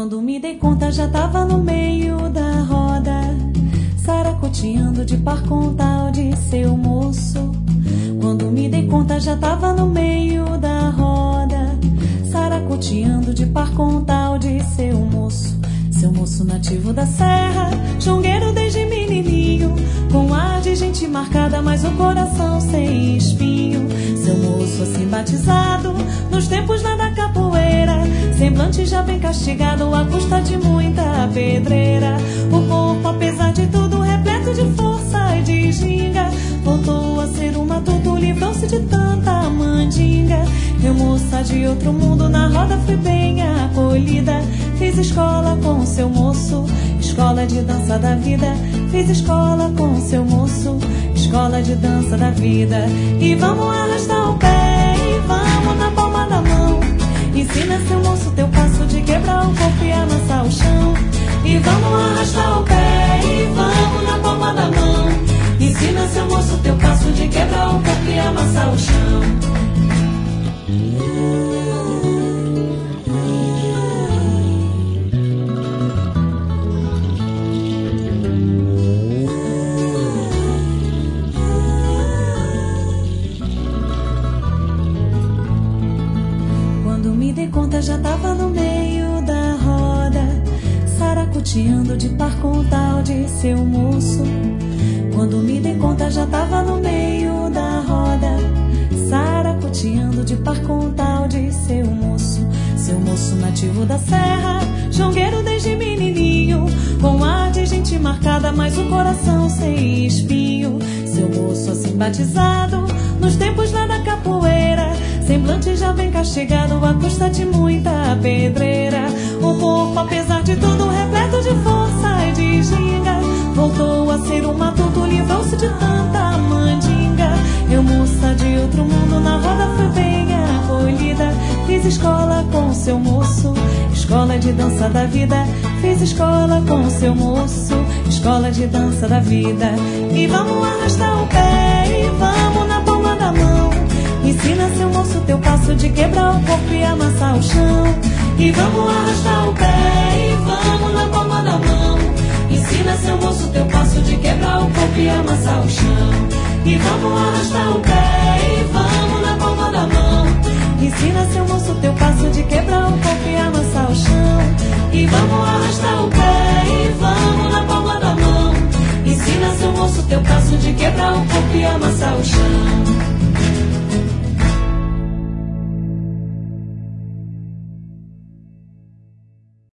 Quando me dei conta já tava no meio da roda, saracoteando de par com tal de seu moço. Quando me dei conta já tava no meio da roda, saracoteando de par com tal de seu moço. Seu moço nativo da serra, jongueiro desde menininho, com ar de gente marcada, mas o coração sem espinho. Seu moço assim batizado, nos tempos lá da capoeira, semblante já bem castigado, à custa de muita pedreira. O corpo, apesar de tudo, repleto de força e de ginga, voltou a ser um matuto, livrou-se de tanta mandinga. Eu, moça de outro mundo, na roda fui bem acolhida. Fiz escola com seu moço, escola de dança da vida. Fiz escola com seu moço, escola de dança da vida. E vamos arrastar o pé e vamos na palma da mão. Ensina seu moço teu passo de quebrar o corpo e amassar o chão. E vamos arrastar o pé e vamos na palma da mão. Ensina seu moço teu passo de quebrar o corpo e amassar o chão. Já tava no meio da roda, saracoteando de par com tal de seu moço. Quando me dei conta já tava no meio da roda, saracoteando de par com tal de seu moço. Seu moço nativo da serra, jongueiro desde menininho, com ar de gente marcada, mas o coração sem espinho. Seu moço assim batizado, nos tempos lá da capoeira, semblante já bem castigado, à custa de muita pedreira. O corpo, apesar de tudo, repleto de força e de ginga, voltou a ser um matuto, livrou-se de tanta mandinga. Eu, moça de outro mundo, na roda fui bem acolhida. Fiz escola com seu moço, escola de dança da vida. Fiz escola com seu moço, escola de dança da vida. E vamos arrastar o pé e vamos na palma da mão. Ensina seu moço teu passo de quebrar o corpo e amassar o chão. E vamos arrastar o pé e vamos na palma da mão. Ensina seu moço teu passo de quebrar o corpo e amassar o chão. E vamos arrastar o pé e vamos na palma da mão. Ensina seu moço teu passo de quebrar o corpo e amassar o chão. E vamos arrastar o pé e vamos na palma da mão. Ensina seu moço teu passo de quebrar o corpo e amassar o chão.